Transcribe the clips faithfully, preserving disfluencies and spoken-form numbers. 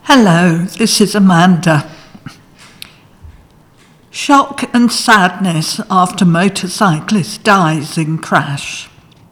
Hello, this is Amanda. Shock and sadness after motorcyclist dies in crash.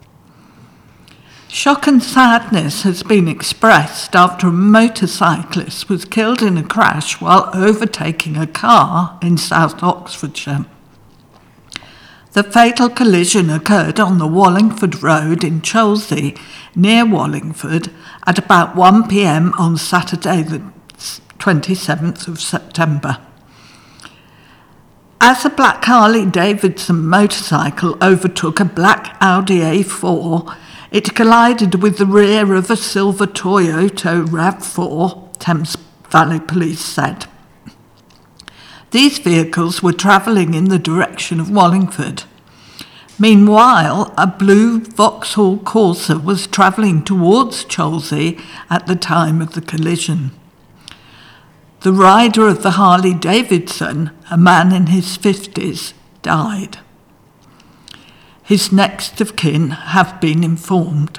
Shock and sadness has been expressed after a motorcyclist was killed in a crash while overtaking a car in South Oxfordshire. The fatal collision occurred on the Wallingford Road in Cholsey, near Wallingford, at about one p m on Saturday the twenty-seventh of September. As a black Harley-Davidson motorcycle overtook a black Audi A four, it collided with the rear of a silver Toyota RAV four, Thames Valley Police said. These vehicles were travelling in the direction of Wallingford. Meanwhile, a blue Vauxhall Corsa was travelling towards Cholsey at the time of the collision. The rider of the Harley-Davidson, a man in his fifties, died. His next of kin have been informed.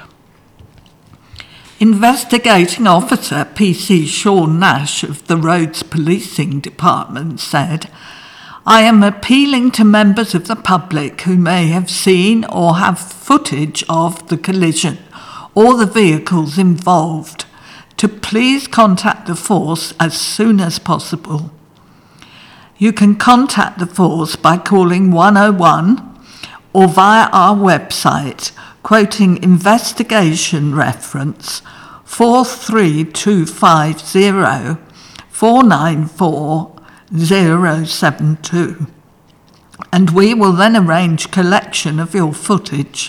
Investigating Officer P C Sean Nash of the Roads Policing Department said, "I am appealing to members of the public who may have seen or have footage of the collision or the vehicles involved to please contact the force as soon as possible. You can contact the force by calling one oh one or via our website, quoting investigation reference four three two five zero four nine four zero seven two, and we will then arrange collection of your footage.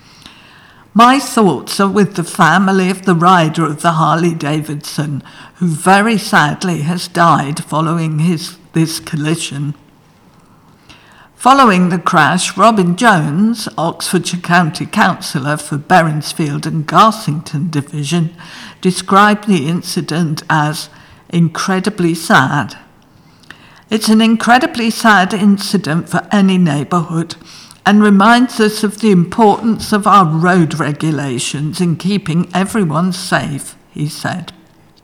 My thoughts are with the family of the rider of the Harley-Davidson, who very sadly has died following his this collision." Following the crash, Robin Jones, Oxfordshire County Councillor for Berensfield and Garsington Division, described the incident as incredibly sad. "It's an incredibly sad incident for any neighbourhood and reminds us of the importance of our road regulations in keeping everyone safe," he said.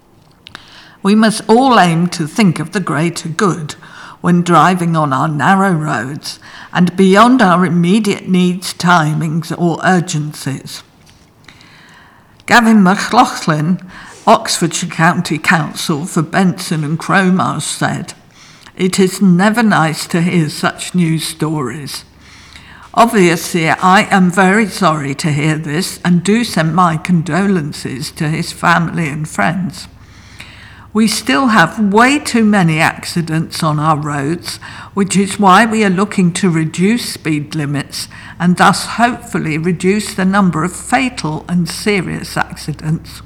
"We must all aim to think of the greater good when driving on our narrow roads and beyond our immediate needs, timings or urgencies." Gavin McLaughlin, Oxfordshire County Council for Benson and Cromarsh, said, "It is never nice to hear such news stories. Obviously, I am very sorry to hear this and do send my condolences to his family and friends. We still have way too many accidents on our roads, which is why we are looking to reduce speed limits and thus hopefully reduce the number of fatal and serious accidents."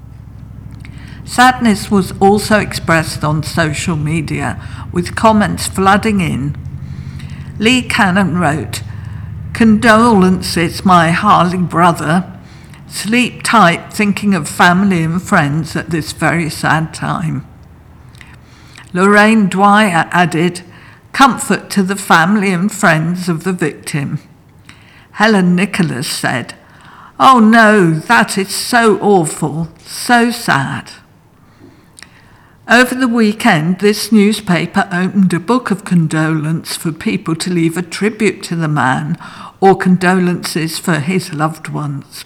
Sadness was also expressed on social media, with comments flooding in. Lee Cannon wrote, "Condolences, my Harley brother. Sleep tight thinking of family and friends at this very sad time." Lorraine Dwyer added, "Comfort to the family and friends of the victim." Helen Nicholas said, "Oh no, that is so awful, so sad." Over the weekend, this newspaper opened a book of condolence for people to leave a tribute to the man or condolences for his loved ones.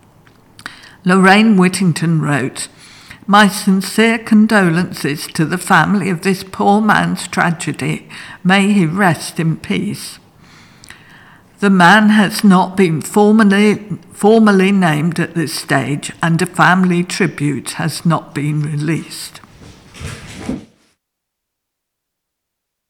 Lorraine Whittington wrote, "My sincere condolences to the family of this poor man's tragedy. May he rest in peace." The man has not been formally, formally named at this stage, and a family tribute has not been released.